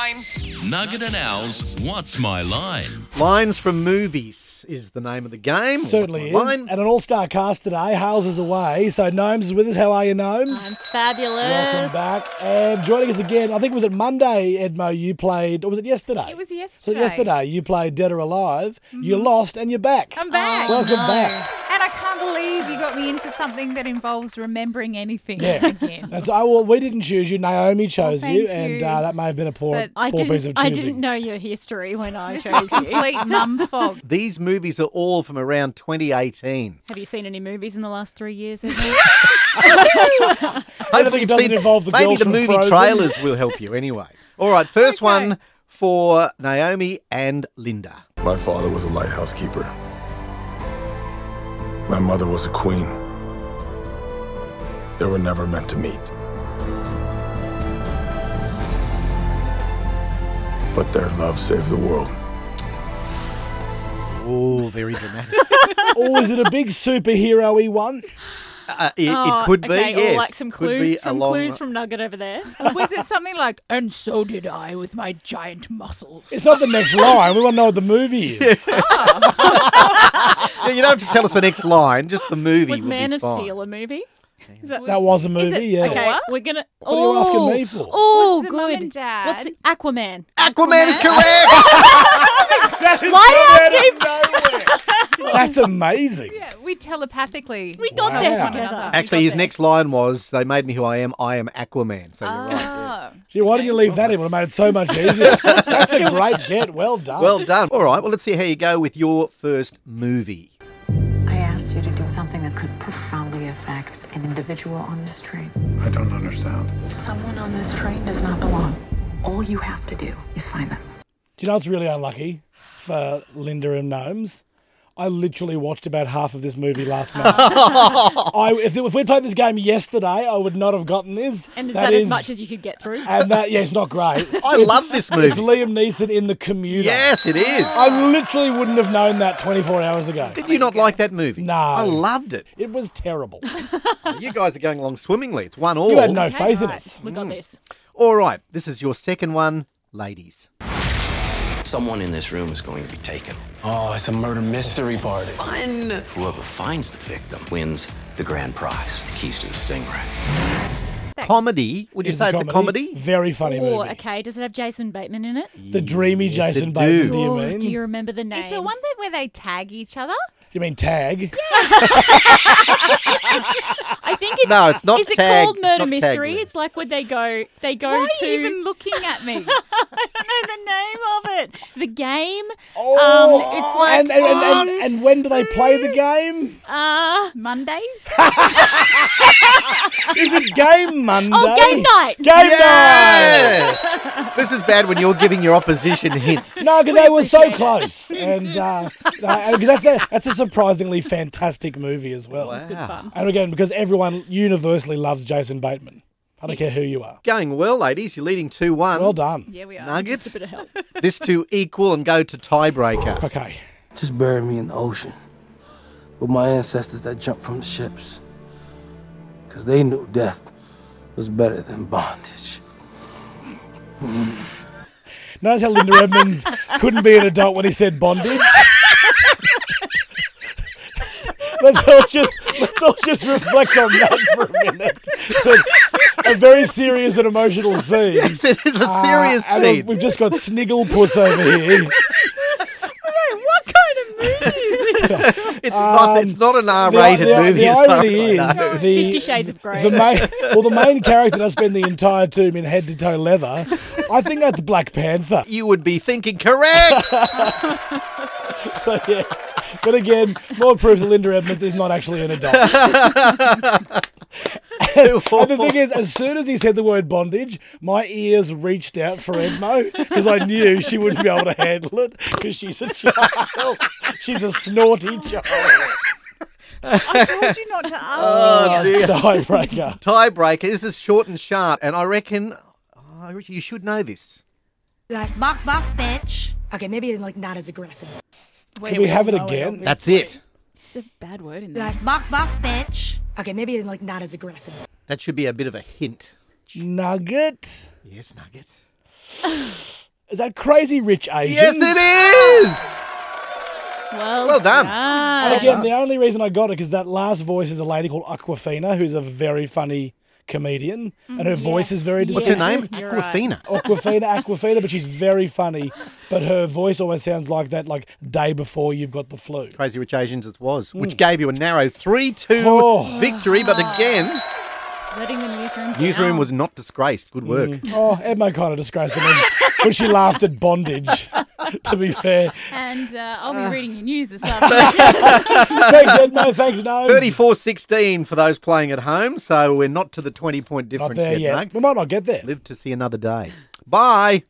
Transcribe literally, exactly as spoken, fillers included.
line? Nugget and Al's What's My Line? Lines from movies is the name of the game. Certainly is. What's my line? And an all-star cast today. Hales is away, so Gnomes is with us. How are you, I'm Gnomes? fabulous. Welcome back. And joining us again, I think, was it Monday, Edmo, you played, or was it yesterday? It was So yesterday. yesterday, you played Dead or Alive. You lost, and you're back. I'm back. Welcome no. back. And I can't believe you got me in for something that involves remembering anything Yeah. again. And so, oh, well, we didn't choose you. Naomi chose thank you, you. and uh, that may have been a poor, But I poor piece didn't. of I choosing. didn't know your history when I This chose is you. complete mum fog. These movies are all from around twenty eighteen. Have you seen any movies in the last three years? Edmund? Hopefully it doesn't involve the maybe girls the from movie Frozen. trailers will help you anyway. All right, first Okay. one for Naomi and Linda. My father was a lighthouse keeper. My mother was a queen. They were never meant to meet. But their love saved the world. Oh, very dramatic. Or is it a big superhero-y one? Uh, it, Oh, it could be, okay, yes. Or like some Could clues be from along- clues from Nugget over there. Was it something like, and so did I with my giant muscles? It's not the next line. We want to know what the movie is. Yeah, you don't have to tell us the next line, just the movie. Was will Man be of fine. Steel a movie? Is that, That was a movie, it- yeah. okay, What? we're gonna. What are you asking me for? Oh, What's the mum good. and dad? What's the Aquaman? Aquaman is correct! Why did I keep? That's amazing. Yeah, we telepathically. We got Wow. there One together. another. We Actually, got his there. next line was, they made me who I am, I am Aquaman. So you're right. yeah. Oh. Gee, why didn't you leave that in? It would have made it so much easier. That's a great get. Well done. Well done. All right, well, let's see how you go with your first movie. I asked you to do something that could profoundly affect an individual on this train. I don't understand. Someone on this train does not belong. All you have to do is find them. Do you know what's really unlucky for Linda and Gnomes? I literally watched about half of this movie last night. I, if, if we'd played this game yesterday, I would not have gotten this. And is that, as much as you could get through? And that, yeah, it's not great. I love this It's movie. Liam Neeson in The Commuter. Yes, it is. I literally wouldn't have known that twenty-four hours ago. Did you not like that movie? No. I loved it. It was terrible. You guys are going along swimmingly. It's one all. You had no Okay, faith in right, us. We got this. All right, this is your second one, ladies. Someone in this room is going to be taken. Oh, it's a murder mystery party. Fun! Whoever finds the victim wins the grand prize, the keys to the Stingray. Comedy. Would you It's say it's a comedy? Very funny Oh, movie. okay. Does it have Jason Bateman in it? The dreamy Yes, Jason it Bateman, do. do you Oh, mean? do you remember the name? Is the one that where they tag each other? Do you mean Tag? I think it's No, it's not Is it Tag. called It's Murder not Tag, Mystery? Lynn. It's like when they go, they go Why are to. you even looking at me? I don't know the name of it. The game. Oh, um, it's like and, and, and, and, and when do they play the game? uh, Mondays? Is it Game Monday? oh, game night. Game night! Yes! This is bad when you're giving your opposition hints. No, because they were so appreciate it. close, and uh, because that's a that's a surprisingly fantastic movie as well. Wow. Good fun. And again, because everyone universally loves Jason Bateman. I don't care who you are. Going well, ladies. You're leading two one. Well done. Yeah, we are. Nuggets. Just a bit of help. This to equal and go to tiebreaker. Okay. Just bury me in the ocean with my ancestors that jumped from the ships. Because they knew death was better than bondage. Notice how Linda Edmonds couldn't be an adult when he said bondage. Let's all just let's all just reflect on that for a minute. A very serious and emotional scene. Yes, it is a serious Uh, and scene. We've just got Sniggle Puss over here. What kind of movie is it? It's not. It's not an R-rated the, the, movie. the as far irony as I is know. the Fifty Shades of Grey. The main, well, the main character does spend the entire tomb in head to toe leather. I think that's Black Panther. You would be thinking correct. So yes, but again, more proof that Linda Edmonds is not actually an adult. Two all. And the thing is, as soon as he said the word bondage, my ears reached out for Edmo because I knew she wouldn't be able to handle it because she's a child. She's a snorty child. I told you not to ask Oh, me. dear. Tiebreaker. Tiebreaker. This is short and sharp, and I reckon oh, you should know this. Like, Bark, bark, bitch. okay, maybe like not as aggressive. Can we have it again? That's it. It's a bad word in there. Like, Bark, bark, bitch. okay, maybe like not as aggressive. That should be a bit of a hint. Nugget. Yes, Nugget. Is that Crazy Rich Asians? Yes, it is. Well, Well done. And again, the only reason I got it because that last voice is a lady called Aquafina, who's a very funny comedian, and her voice is very What's her distinctive. name? Aquafina. Aquafina, Aquafina, but she's very funny. But her voice always sounds like that, like day before you've got the flu. Crazy Rich Asians it was, which gave you a narrow three two Oh. victory. But again, letting the newsroom down. newsroom was not disgraced. Good work. Oh, Edmo kind of disgraced it when, when she laughed at bondage, to be fair. And uh, I'll be reading your news this afternoon. Thanks, Edmo. Thanks, Gnomes. thirty-four sixteen for those playing at home. So we're not to the twenty-point Not difference there yet, yet. mate. We might not get there. Live to see another day. Bye.